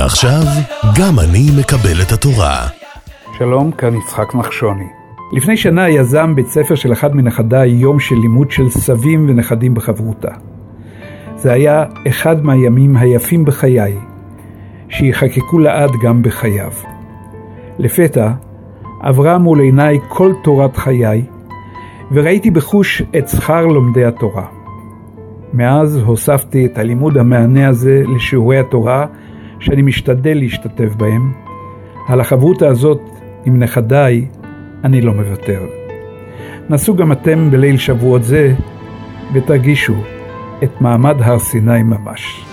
ועכשיו, גם אני מקבל את התורה. שלום, כאן יצחק נחשוני. לפני שנה יזם בית ספר של אחד מנכדיי יום של לימוד של סבים ונכדים בחברותה. זה היה אחד מהימים היפים בחיי, שיחקקו לעד גם בחייו. לפתע עברה מול עיניי כל תורת חיי, וראיתי בחוש את שכר לומדי התורה. מאז הוספתי את הלימוד המענה הזה לשיעורי התורה שאני משתדל להשתתף בהם. על החברותה הזאת עם נכדיי אני לא מוותר. נסו גם אתם בליל שבועות זה ותרגישו את מעמד הר סיני ממש.